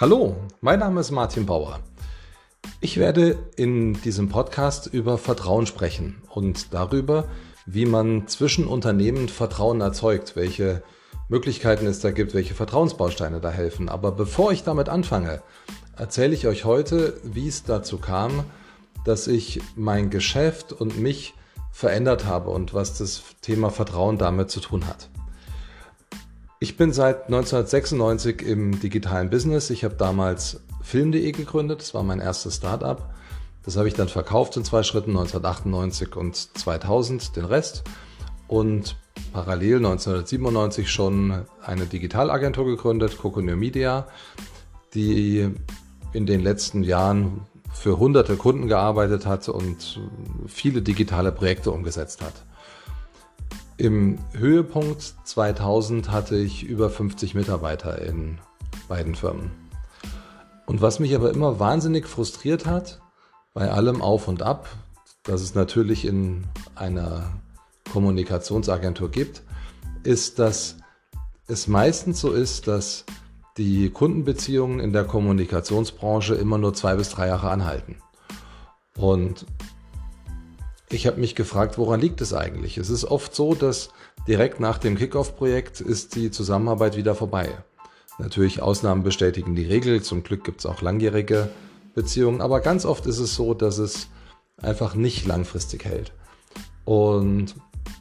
Hallo, mein Name ist Martin Bauer. Ich werde in diesem Podcast über Vertrauen sprechen und darüber, wie man zwischen Unternehmen Vertrauen erzeugt, welche Möglichkeiten es da gibt, welche Vertrauensbausteine da helfen. Aber bevor ich damit anfange, erzähle ich euch heute, wie es dazu kam, dass ich mein Geschäft und mich verändert habe und was das Thema Vertrauen damit zu tun hat. Ich bin seit 1996 im digitalen Business. Ich habe damals Film.de gegründet, das war mein erstes Start-up. Das habe ich dann verkauft in 2 Schritten, 1998 und 2000 den Rest. Und parallel 1997 schon eine Digitalagentur gegründet, Coconut Media, die in den letzten Jahren für hunderte Kunden gearbeitet hat und viele digitale Projekte umgesetzt hat. Im Höhepunkt 2000 hatte ich über 50 Mitarbeiter in beiden Firmen. Und was mich aber immer wahnsinnig frustriert hat, bei allem Auf und Ab, das es natürlich in einer Kommunikationsagentur gibt, ist, dass es meistens so ist, dass die Kundenbeziehungen in der Kommunikationsbranche immer nur 2 bis 3 Jahre anhalten. Und ich habe mich gefragt, woran liegt es eigentlich? Es ist oft so, dass direkt nach dem Kickoff-Projekt ist die Zusammenarbeit wieder vorbei. Natürlich, Ausnahmen bestätigen die Regel. Zum Glück gibt es auch langjährige Beziehungen. Aber ganz oft ist es so, dass es einfach nicht langfristig hält. Und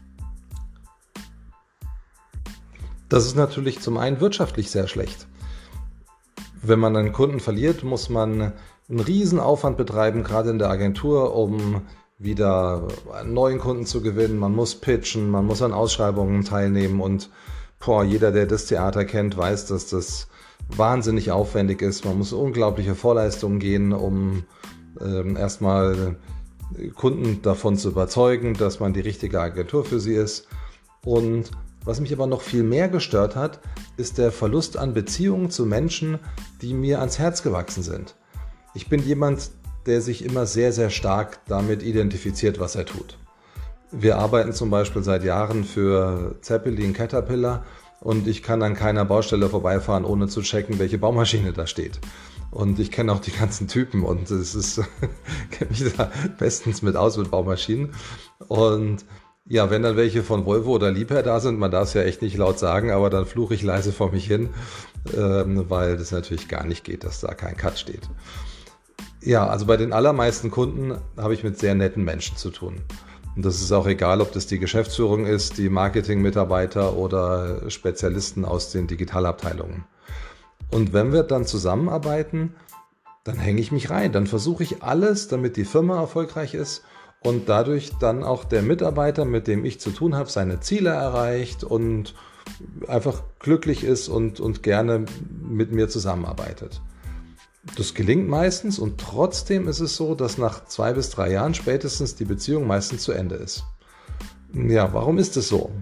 das ist natürlich zum einen wirtschaftlich sehr schlecht. Wenn man einen Kunden verliert, muss man einen riesen Aufwand betreiben, gerade in der Agentur, um wieder einen neuen Kunden zu gewinnen. Man muss pitchen, man muss an Ausschreibungen teilnehmen und jeder, der das Theater kennt, weiß, dass das wahnsinnig aufwendig ist. Man muss unglaubliche Vorleistungen gehen, um erstmal Kunden davon zu überzeugen, dass man die richtige Agentur für sie ist. Und was mich aber noch viel mehr gestört hat, ist der Verlust an Beziehungen zu Menschen, die mir ans Herz gewachsen sind. Ich bin jemand, der sich immer sehr, sehr stark damit identifiziert, was er tut. Wir arbeiten zum Beispiel seit Jahren für Zeppelin Caterpillar und ich kann an keiner Baustelle vorbeifahren, ohne zu checken, welche Baumaschine da steht. Und ich kenne auch die ganzen Typen und kenne mich da bestens mit aus mit Baumaschinen. Und ja, wenn dann welche von Volvo oder Liebherr da sind, man darf es ja echt nicht laut sagen, aber dann fluche ich leise vor mich hin, weil das natürlich gar nicht geht, dass da kein Cut steht. Ja, also bei den allermeisten Kunden habe ich mit sehr netten Menschen zu tun. Und das ist auch egal, ob das die Geschäftsführung ist, die Marketingmitarbeiter oder Spezialisten aus den Digitalabteilungen. Und wenn wir dann zusammenarbeiten, dann hänge ich mich rein. Dann versuche ich alles, damit die Firma erfolgreich ist und dadurch dann auch der Mitarbeiter, mit dem ich zu tun habe, seine Ziele erreicht und einfach glücklich ist und gerne mit mir zusammenarbeitet. Das gelingt meistens und trotzdem ist es so, dass nach 2 bis 3 Jahren spätestens die Beziehung meistens zu Ende ist. Ja, warum ist es so?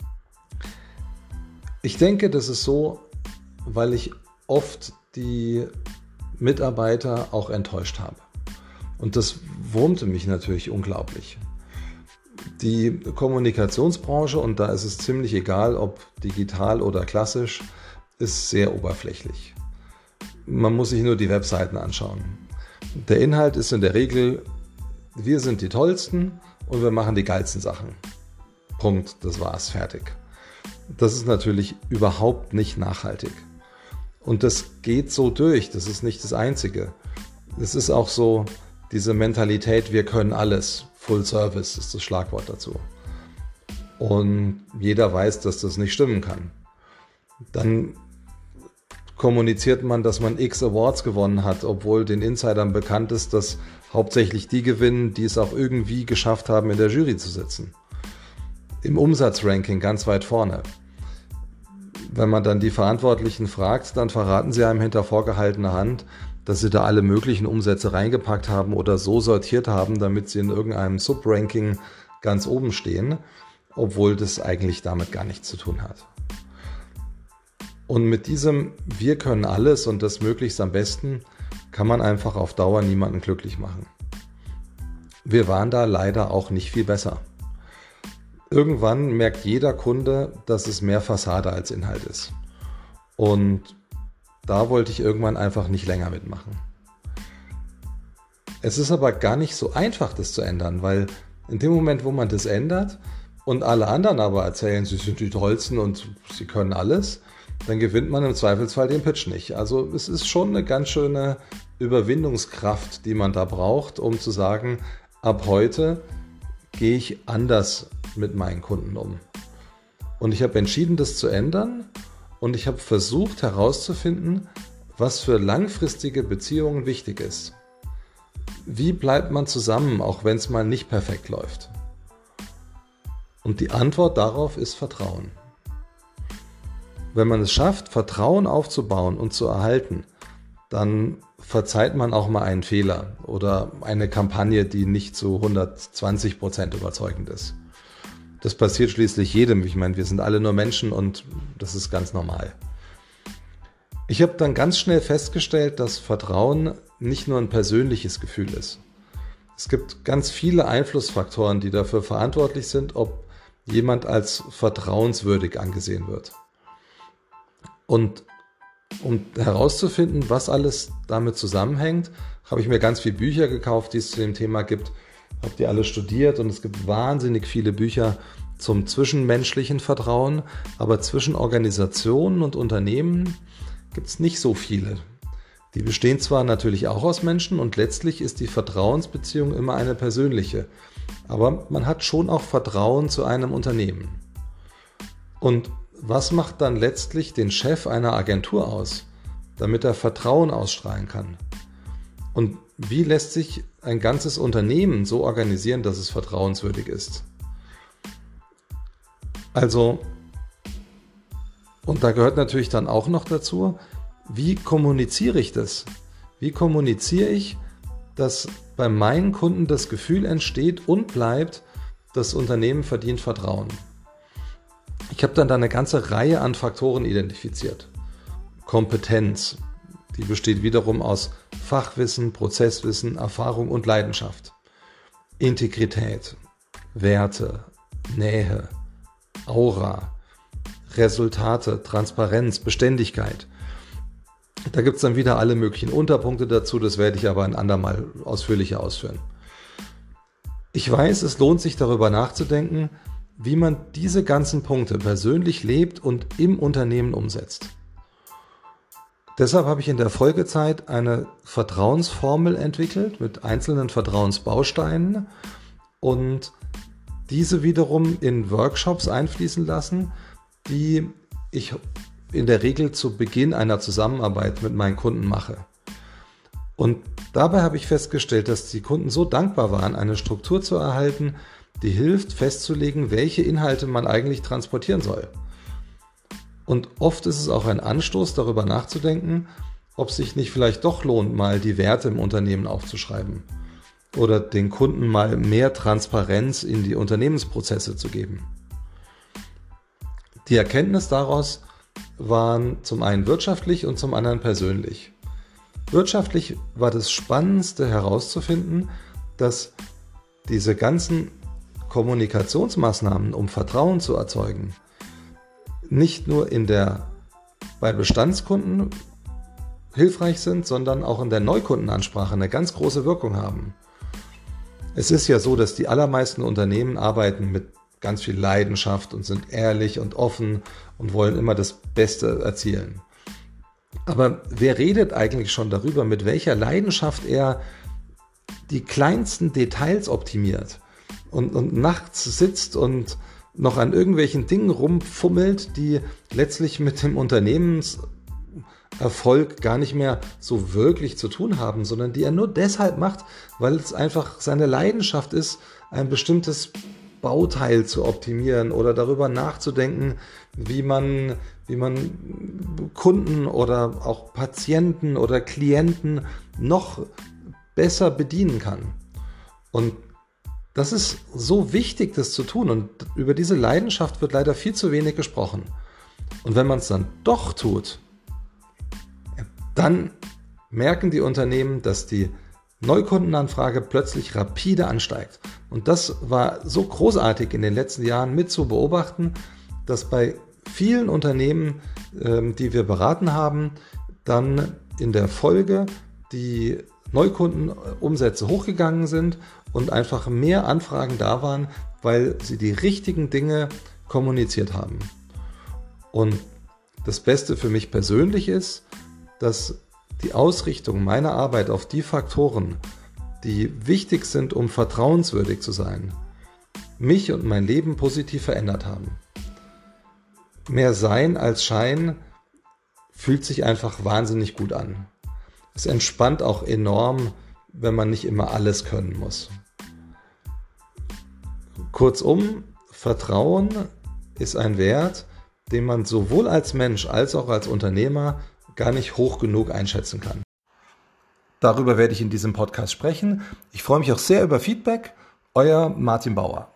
Ich denke, das ist so, weil ich oft die Mitarbeiter auch enttäuscht habe. Und das wurmte mich natürlich unglaublich. Die Kommunikationsbranche, und da ist es ziemlich egal, ob digital oder klassisch, ist sehr oberflächlich. Man muss sich nur die Webseiten anschauen. Der Inhalt ist in der Regel, wir sind die Tollsten und wir machen die geilsten Sachen. Punkt, das war's, fertig. Das ist natürlich überhaupt nicht nachhaltig. Und das geht so durch, das ist nicht das Einzige. Es ist auch so diese Mentalität, wir können alles. Full Service ist das Schlagwort dazu. Und jeder weiß, dass das nicht stimmen kann. Dann kommuniziert man, dass man X Awards gewonnen hat, obwohl den Insidern bekannt ist, dass hauptsächlich die gewinnen, die es auch irgendwie geschafft haben, in der Jury zu sitzen. Im Umsatzranking ganz weit vorne. Wenn man dann die Verantwortlichen fragt, dann verraten sie einem hinter vorgehaltener Hand, dass sie da alle möglichen Umsätze reingepackt haben oder so sortiert haben, damit sie in irgendeinem Subranking ganz oben stehen, obwohl das eigentlich damit gar nichts zu tun hat. Und mit diesem Wir können alles und das möglichst am besten kann man einfach auf Dauer niemanden glücklich machen. Wir waren da leider auch nicht viel besser. Irgendwann merkt jeder Kunde, dass es mehr Fassade als Inhalt ist. Und da wollte ich irgendwann einfach nicht länger mitmachen. Es ist aber gar nicht so einfach, das zu ändern, weil in dem Moment, wo man das ändert und alle anderen aber erzählen, sie sind die Tollsten und sie können alles, dann gewinnt man im Zweifelsfall den Pitch nicht. Also es ist schon eine ganz schöne Überwindungskraft, die man da braucht, um zu sagen, ab heute gehe ich anders mit meinen Kunden um. Und ich habe entschieden, das zu ändern, und ich habe versucht herauszufinden, was für langfristige Beziehungen wichtig ist. Wie bleibt man zusammen, auch wenn es mal nicht perfekt läuft? Und die Antwort darauf ist Vertrauen. Wenn man es schafft, Vertrauen aufzubauen und zu erhalten, dann verzeiht man auch mal einen Fehler oder eine Kampagne, die nicht zu 120% überzeugend ist. Das passiert schließlich jedem. Ich meine, wir sind alle nur Menschen und das ist ganz normal. Ich habe dann ganz schnell festgestellt, dass Vertrauen nicht nur ein persönliches Gefühl ist. Es gibt ganz viele Einflussfaktoren, die dafür verantwortlich sind, ob jemand als vertrauenswürdig angesehen wird. Und um herauszufinden, was alles damit zusammenhängt, habe ich mir ganz viele Bücher gekauft, die es zu dem Thema gibt. Habe die alle studiert, und es gibt wahnsinnig viele Bücher zum zwischenmenschlichen Vertrauen, aber zwischen Organisationen und Unternehmen gibt es nicht so viele. Die bestehen zwar natürlich auch aus Menschen, und letztlich ist die Vertrauensbeziehung immer eine persönliche, aber man hat schon auch Vertrauen zu einem Unternehmen. Und was macht dann letztlich den Chef einer Agentur aus, damit er Vertrauen ausstrahlen kann? Und wie lässt sich ein ganzes Unternehmen so organisieren, dass es vertrauenswürdig ist? Also, und da gehört natürlich dann auch noch dazu, wie kommuniziere ich das? Wie kommuniziere ich, dass bei meinen Kunden das Gefühl entsteht und bleibt, das Unternehmen verdient Vertrauen? Ich habe dann da eine ganze Reihe an Faktoren identifiziert. Kompetenz, die besteht wiederum aus Fachwissen, Prozesswissen, Erfahrung und Leidenschaft. Integrität, Werte, Nähe, Aura, Resultate, Transparenz, Beständigkeit. Da gibt es dann wieder alle möglichen Unterpunkte dazu, das werde ich aber ein andermal ausführlicher ausführen. Ich weiß, es lohnt sich, darüber nachzudenken, wie man diese ganzen Punkte persönlich lebt und im Unternehmen umsetzt. Deshalb habe ich in der Folgezeit eine Vertrauensformel entwickelt mit einzelnen Vertrauensbausteinen und diese wiederum in Workshops einfließen lassen, die ich in der Regel zu Beginn einer Zusammenarbeit mit meinen Kunden mache. Und dabei habe ich festgestellt, dass die Kunden so dankbar waren, eine Struktur zu erhalten, die hilft festzulegen, welche Inhalte man eigentlich transportieren soll. Und oft ist es auch ein Anstoß, darüber nachzudenken, ob es sich nicht vielleicht doch lohnt, mal die Werte im Unternehmen aufzuschreiben oder den Kunden mal mehr Transparenz in die Unternehmensprozesse zu geben. Die Erkenntnis daraus waren zum einen wirtschaftlich und zum anderen persönlich. Wirtschaftlich war das Spannendste herauszufinden, dass diese ganzen Kommunikationsmaßnahmen, um Vertrauen zu erzeugen, nicht nur bei Bestandskunden hilfreich sind, sondern auch in der Neukundenansprache eine ganz große Wirkung haben. Es ist ja so, dass die allermeisten Unternehmen arbeiten mit ganz viel Leidenschaft und sind ehrlich und offen und wollen immer das Beste erzielen. Aber wer redet eigentlich schon darüber, mit welcher Leidenschaft er die kleinsten Details optimiert und nachts sitzt und noch an irgendwelchen Dingen rumfummelt, die letztlich mit dem Unternehmenserfolg gar nicht mehr so wirklich zu tun haben, sondern die er nur deshalb macht, weil es einfach seine Leidenschaft ist, ein bestimmtes Bauteil zu optimieren oder darüber nachzudenken, wie man Kunden oder auch Patienten oder Klienten noch besser bedienen kann. Und das ist so wichtig, das zu tun, und über diese Leidenschaft wird leider viel zu wenig gesprochen. Und wenn man es dann doch tut, dann merken die Unternehmen, dass die Neukundenanfrage plötzlich rapide ansteigt. Und das war so großartig in den letzten Jahren mit zu beobachten, dass bei vielen Unternehmen, die wir beraten haben, dann in der Folge die Neukundenumsätze hochgegangen sind und einfach mehr Anfragen da waren, weil sie die richtigen Dinge kommuniziert haben. Und das Beste für mich persönlich ist, dass die Ausrichtung meiner Arbeit auf die Faktoren, die wichtig sind, um vertrauenswürdig zu sein, mich und mein Leben positiv verändert haben. Mehr Sein als Schein fühlt sich einfach wahnsinnig gut an. Es entspannt auch enorm, wenn man nicht immer alles können muss. Kurzum, Vertrauen ist ein Wert, den man sowohl als Mensch als auch als Unternehmer gar nicht hoch genug einschätzen kann. Darüber werde ich in diesem Podcast sprechen. Ich freue mich auch sehr über Feedback. Euer Martin Bauer.